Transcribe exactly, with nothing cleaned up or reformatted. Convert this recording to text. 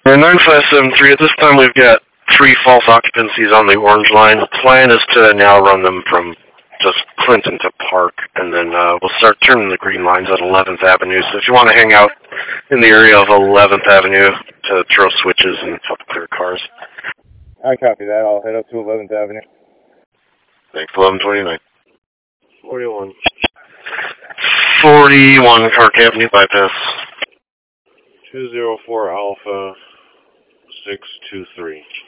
nine five seven three, at this time we've got three false occupancies on the orange line. The plan is to now run them from just Clinton to Park, and then uh, we'll start turning the green lines at eleventh Avenue. So if you want to hang out in the area of eleventh Avenue to throw switches and help clear cars. I copy that. I'll head up to eleventh Avenue. Thanks, eleven twenty-nine. forty-one. forty-one, Park Avenue bypass. two zero four Alpha six two three.